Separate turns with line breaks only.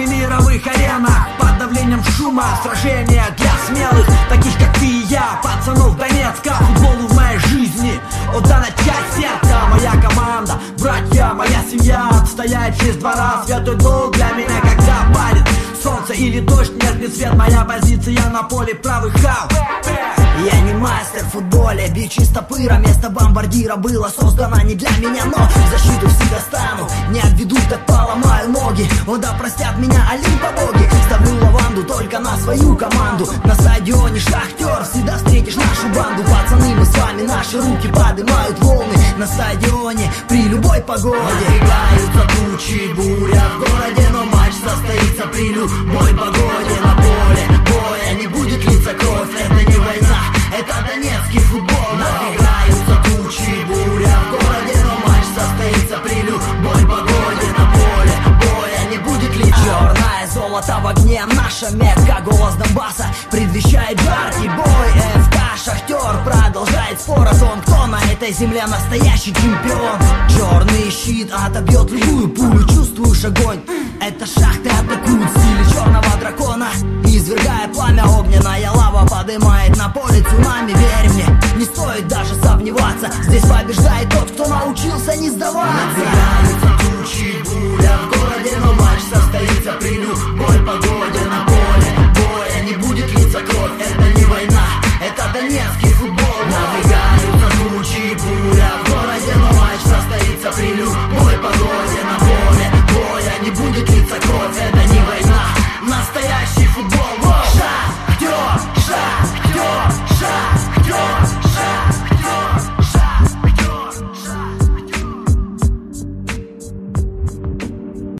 и мировых аренах. Под давлением шума сражения для смелых, таких как ты и я, пацанов Донецка. Футболу в моей жизни отдана часть сердца. Моя команда, братья, моя семья, отстоять честь двора, святой долг для меня, когда падает солнце или дождь, нежный свет. Моя позиция на поле, правый хау.
Я не мастер в футболе, бить чисто пыра. Место бомбардира было создано не для меня, но в защиту всегда стану. Не обведу, так поломаю ноги. О, да простят меня Олимпа боги. Ставлю лаванду только на свою команду. На стадионе Шахтер всегда встретишь нашу банду. Пацаны, мы с вами, наши руки поднимают волны. На стадионе при любой погоде. Надвигаются тучи, буря в городе, но матч состоится при любой погоде. На поле боя не будет литься кровь, это не война, это донецкий футбол. Надвигаются тучи, буря в городе, но матч состоится при любой погоде. На поле боя не будет литься. Черное золото в огне, наша метка, голос Донбасса предвещает жаркий бой. ФК Шахтер продолжает спор о том, кто на этой земле настоящий чемпион. Черный щит отобьет любую пулю, чувствуешь огонь? Это шахты атакуют в стиле черного дракона, извергая пламя, огненная лава поднимает на поле цунами. Верь мне, не стоит даже сомневаться, здесь побеждает тот, кто научился не сдаваться. Надвигаются тучи, буря в городе, но матч состоится при любой погоде. На поле боя не будет литься кровь, это не война, это донецкий футбол. Надвигаются тучи, буря в городе, но матч состоится при любой